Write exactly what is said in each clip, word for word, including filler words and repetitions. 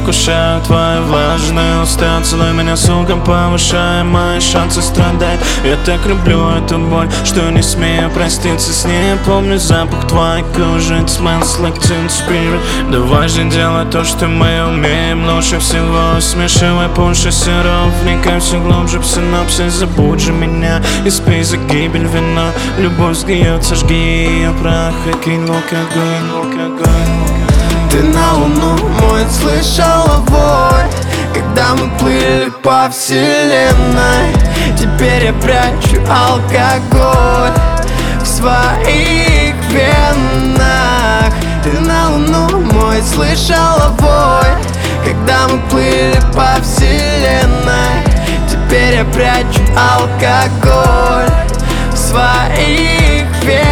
вкушаю твои влажные уста. Целуй меня, сука, повышая мои шансы страдать. Я так люблю эту боль, что не смею проститься с ней. Помню запах твоей кожи, it smells like teen spirit. Давай же делай то, что мы умеем лучше всего. Смешивай пунш и сироп, вникай все глубже в синопсис. Забудь же меня и спи за гибель вина. Любовь сгниет, сожги ее прах и кинь в огонь, в огонь. Ты на луну мой слышала вой, когда мы плыли по вселенной. Теперь я прячу алкоголь в своих венах. Ты на луну мой слышала вой, когда мы плыли по вселенной. Теперь я прячу алкоголь в своих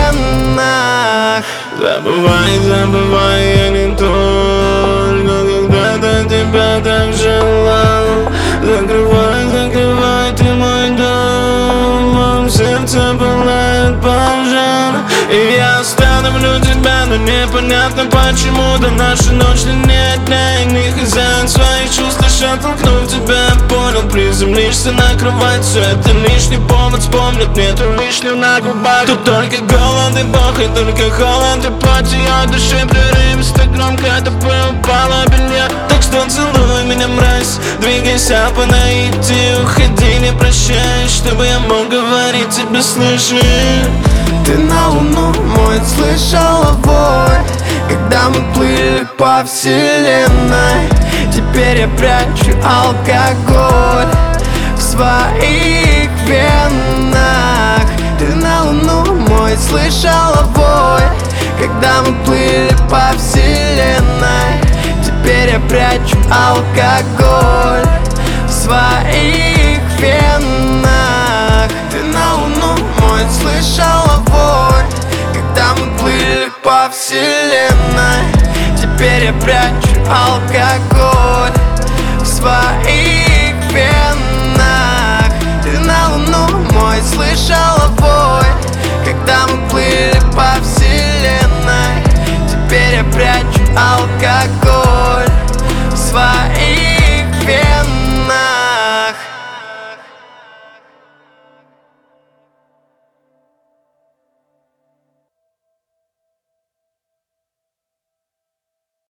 венах. Забывай, забывай, я не только когда-то тебя так желал. Закрывай, закрывай, ты мой дом, в моем сердце пылает пожар. И я остановлю тебя, но непонятно почему. До нашей ночи нет дня, и не хозяин своих чувств. Лишь оттолкнув тебя, понял, приземлишься на кровать. Все это лишний повод вспомнить, нету лишнего на губах. Тут только голод и бог, и только холод и плоть. Ее души прерывисто громко, это пыл, упало белье. Так что целуй меня, мразь, двигайся по наитию. Уходи, не прощай, чтобы я мог говорить тебе, слышишь? Ты на луну мой слышала вой, когда мы плыли по вселенной. Теперь я прячу алкоголь в своих венах. Ты на луну мой слышала вой, когда мы плыли по вселенной. Теперь я прячу алкоголь в своих венах. Ты на луну мой слышала вой, когда мы плыли по вселенной. Теперь я прячу алкоголь в своих